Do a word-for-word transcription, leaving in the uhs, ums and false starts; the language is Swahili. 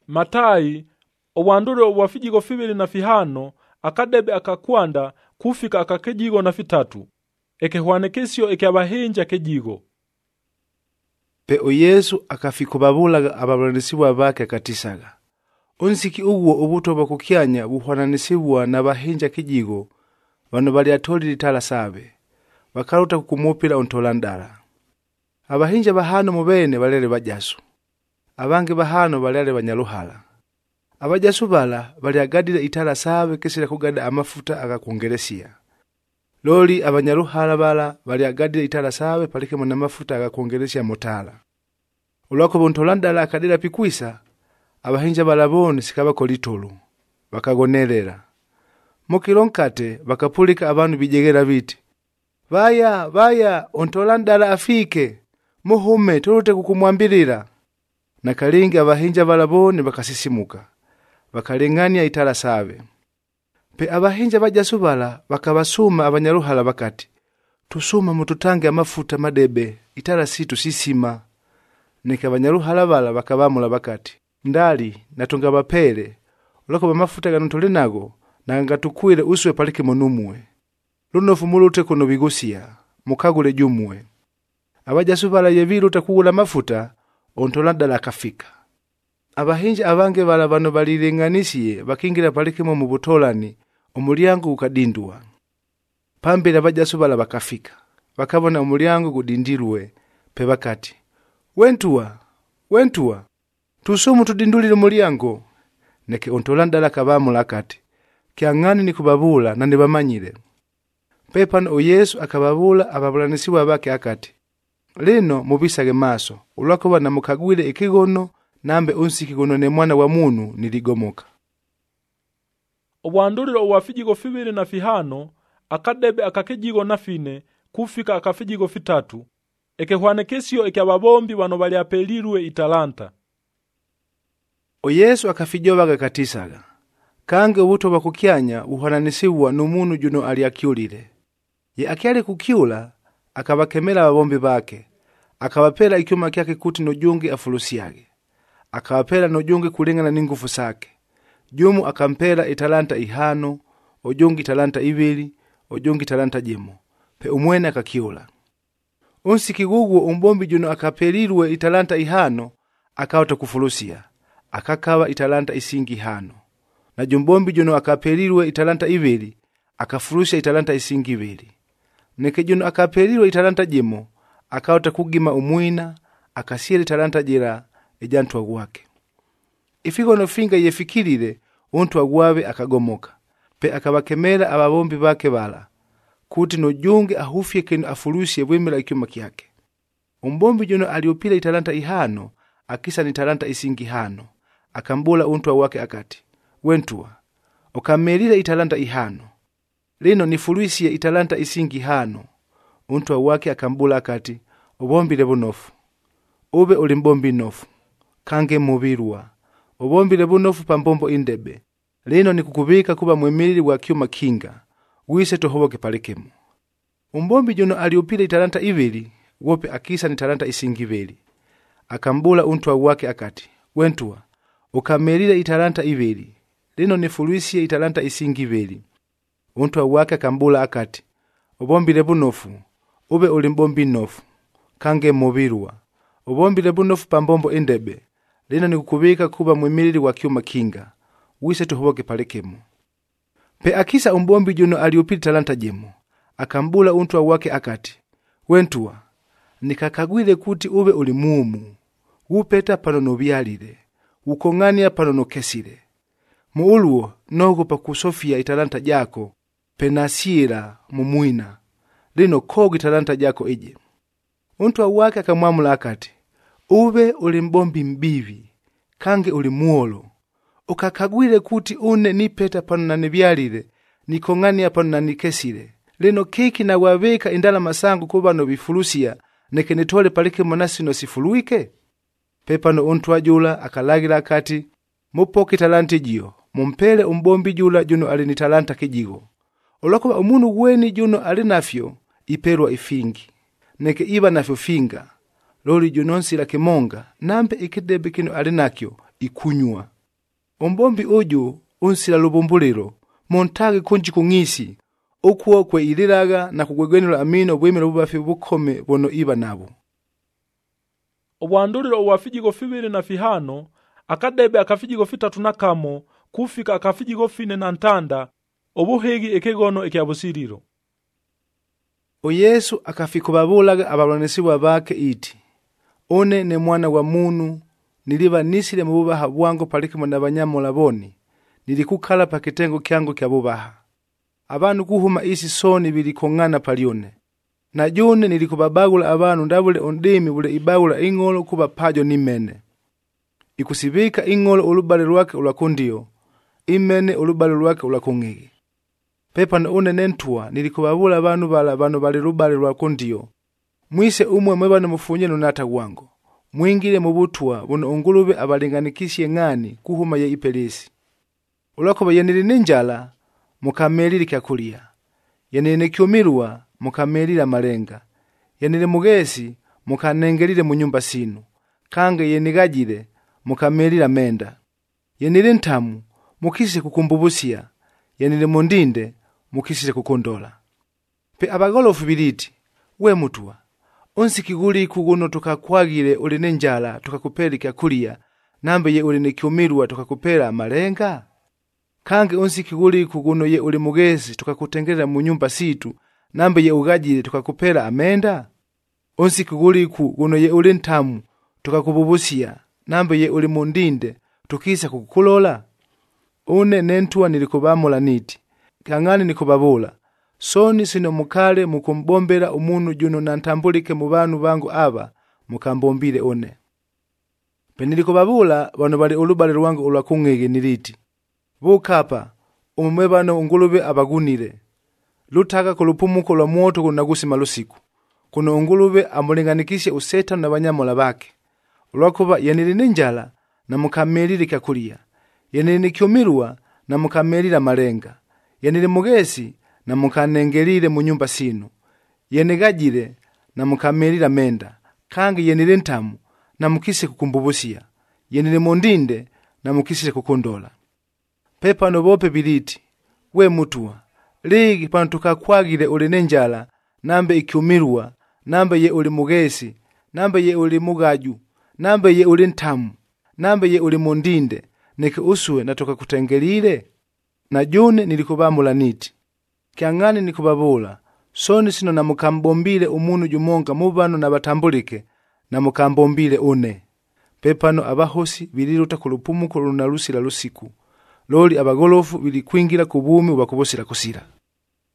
Matai obwandure obwafijigo fibili na fihano akadebe akakwanda kufika akakejigo na fitatu ekehwanekesyo ekyabahinja kejigo. Pe o Yesu akafikubabulaga ababulanisiwa bake akatisaga, unsiki uwo obuto bakukyanya buhwananisibwa na bahinja kejigo bano bali atolili tala sabe bakaluta kukumupira ontolandala. Abahinja bahano mubene balele bajasu, abange bahano balele banyaluhala. Abajasu bala bali agadira itala sabe kesira kugada amafuta agakongeresia. Loli abanyaluhala bala bali agadira itala sabe palike mwana mafuta agakongeresia motala. Ulwako bontolandala akadira pikwisa, abahinja balabone sikaba kolitolo bakagonerera. Mukironkate bakapulika abantu bijegera biti, Vaya, vaya, ontolandala afike, muhume tulute kukumwambirira. Na kalingi abahinja balabone bakasisimuka, bakalengania itala sabe. Pe abahinja bajasu bala bakabasuma abanyaluhala bakati, tusuma mututange amafuta madebe, itala situ sisima. Neka abanyaluhala bala bakabamula bakati, ndali natunga bapele, ulako bamafuta ganotole nago, na ngatukwile uswe palike monumwe. Lunofu mulute kuno bigusia, mukagule jumwe. Abajasu bala yeviru takugula mafuta, ontolandala akafika. Abahinja abange bala bano balilenganisiye bakingira palikimo mu butolani, omulyango ukadindwa. Pambira abajasu bala bakafika, bakabona omulyango kudindirwe, pe bakati, wentuwa, wentuwa, tusumu tudindulile omulyango. Neke ontolandala kabamula akati, kiangani ni kubabula na nibamanyire. Pepano o Yesu akababula ababulanisiwa bake akati, lino mubisage maso, ulwakoba na mukagwile ikigono, nambe unsiki gono ne mwana wa munu niligomoka. Obwanduriro obwafijigo fibili na fihano akadebe akakejigo na fine kufika akafijigo fitatu ekehwanekesyo ekyababombi bano bali apelirwe italanta. O Yesu akafijobaga katisaga, kange ubuto bakukyanya uhwananisibwa numunu juno aliakyulile. Ye akyali kukyula akabakemela ababombi bake, akabapela ikyuma kyake kuti nojungi afulusiage, akabapela nojungi kulingana n'ingufu sake. Jumu akampela italanta ihano, ojungi talanta ibili, ojungi talanta jimo, pe umwene akakyula. Unsiki gugu umbombi juno akapelirwe italanta ihano, akawata kufulusia, akakawa italanta isingi hano. Na jumbombi juno akapelirwe italanta ibili, akafulusha italanta isingi ibili. Neke juno akapelirwe italanta jimo, akawata kugima umwina, akasiele italanta jira ejantu wake. Ifiko no finga yefikirire, untu agwabe akagomoka. Pe akabakemela ababombi bake bala, kuti no jungi ahufye kenu afulusye bwemela ikyuma kyake. Umbombi juno aliopila italanta ihano, akisa ni talanta isingi hano, akambula untu wake akati, wentuwa, okamelile italanta ihano. Lino nifulusiye italanta isingi hano. Untu wake akambula akati, obombile bunofu. Ube ulimbombi nofu, kange mubirwa. Obombile bunofu pambombo indebe. Lino nikukubika kuba mwemilili wa kyuma kinga, wise tohoboke palikemu. Umbombi juno aliopile italanta ibili, wope akisa ni talanta isingi ibili. Akambula untu wake akati, wentuwa, okamelile italanta ibili. Lino nifulusiye italanta isingi ibili. Untu wake akambula akati, obombile bunofu, ube ulimbombi nofu, kange mubirwa. Obombile bunofu pambombo indebe. Lino nikukubika kuba mwemilili wa kyuma kinga, wise tohoboke palikemu. Pe akisa umbombi juno aliopili talanta jemo, akambula untu wake akati, wentuwa, nikakagwile kuti ube ulimumu, upeta pano nobyalile, ukongania pano nokesile. Muuluo nogo pa kusofia italanta jako, penasira mumwina, lino kogi italanta jako ije. Untu wake akamwamula akati, ube ulimbombi mbivi, kange ulimuolo, ukakagwile kuti une nipeta pano na nibyalile, nikongania pano na nikesile. Lino kiki na wabeka indala masangu kuba no bifulusia, neke nitole palike monasi no sifuluike? Pepano untu ajula akalagira akati, mupoke talanti jio, mumpele umbombi jula juno alini talanta kijigo. Olakuba umunu weni juno alinafyo, iperwa ifingi. Neke iba nafyo finga, loli junonsi la kimonga, nampe ikidebe kino alinakyo, ikunyua. Umbombi uju unsila lubumbuliro montage kunji kung'isi ukuwo kwe iliraga na kugwegwenula amino bwemera bubafi bukome bono iba nabo. Obwanduliro obwafijigo fibiri na fihano akadebe akafijigo fitatu na kamo kufika akafijigo fine na ntanda obuhigi ekegono ekyabusiriro. O Yesu akafikubabulaga abalwanisibwa bake iti, one ne mwana wa munu niliba nisile mu bubaha bwangu palikimo n'abanyamola boni nilikukhala pa kitengo kyangu kya bubaha. Abantu kuhuma isi soni bilikong'ana palyone. Na june nilikubabagula abantu ndabule ondimi bule ibagula ing'olo kuba pajo nimene. Ikusibika ing'olo olubale lwake ulakundiyo, imene olubale lwake ulakung'igi. Pepa na une nentua nilikubabula abantu bala bano bali lubale lwakundiyo. Mwise umwe mwebano mufunye nunata wango. Mwingile mubutwa buno ungulube abalinganikisye ng'ani kuhuma ye ipelisi. Ulakoba yenili ninjala mukamelili kyakulia. Yenili kyumirwa mukamelila malenga. Yenili mugesi mukanengelile mu nyumba sinu. Kange yenigajile mukamelila menda. Yenili ntamu mukisile kukumbubusia. Yenili mundinde mukisile kukondola. Pe abagolofu biliti, we mutua. Unsikiguli kuguno tukakwagile uli ninjala tukakupeli kyakulia. Nambe ye uli nikyumirwa tukakupela malenga. Kange unsikiguli kuguno ye uli mugesi tukakutengelera mu nyumba situ. Nambe ye ugajile tukakupela amenda. Unsikiguli kuguno ye uli ntamu tukakububusia. Nambe ye uli mundinde tukisa kukulola. Une nentua nilikubamula niti. Kangani nikubabula. Soni sino mukale mukumbombera umunu juno nantambulike mu bantu bangu aba mukambombile one. Penilikubabula bano bali olubale lwangu ulakung'igi niliti. Bukapa umwe bano ungulube abagunile. Lutaka kulupumuko lwa moto kunagusima lusiku. Kuno ungulube amulinganikisye useta na banyamola bake. Ulwakuba yenili ninjala na mukamelili kyakulia. Yenili nikyumirwa na mukamelila malenga. Yenili mugesi na mukanengelile mu nyumba sinu. Yenigajile na mukamelila menda. Kange yenili ntamu na mukise kukumbubusia. Yenili mundinde na mukise kukondola. Pepa no bope biliti, we mutua. Ligi pano tukakwagile uli ninjala, nambe ikyumirwa, nambe ye uli mugesi, nambe ye uli mugaju, nambe ye uli ntamu, nambe ye uli mundinde, niki usue na tukakutengelile. Na june nilikubamula niti. Kiangani nikubabula, soni sino na mukambombile umunu jumonga mubano na batambulike, na mukambombile une. Pepano abahosi biliruta kulupumuko lunalusila lusiku. Loli abagolofu bili kwingira kubumi ubakubosila kusira.